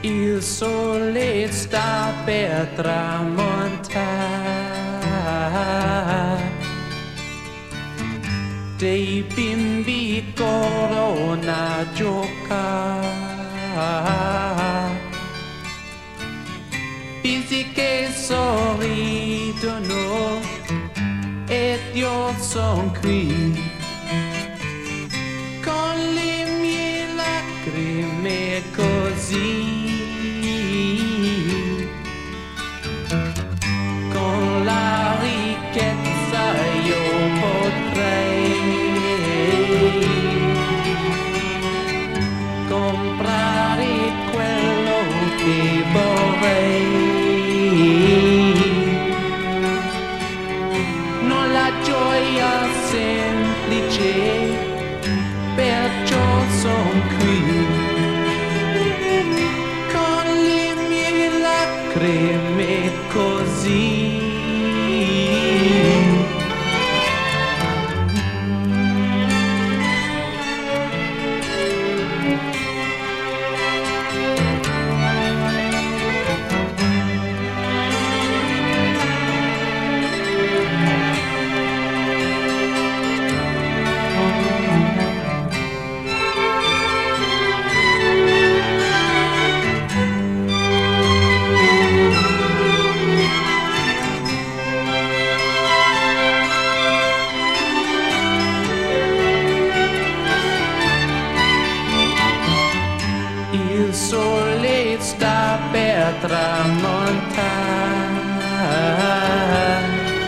Il sole sta per tramontare, dei bimbi corrono a giocare, bimbi che sorridono ed io son qui con le mie lacrime così. Con la ricchezza io potrei comprare quello che vorrei, non la gioia semplice, perciò son qui con le mie lacrime così. Il sole sta per tramontare,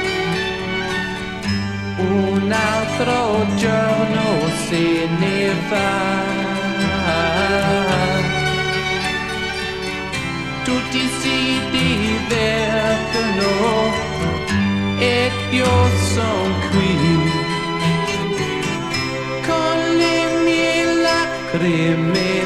un altro giorno se ne va, tutti si divertono ed io son qui con le mie lacrime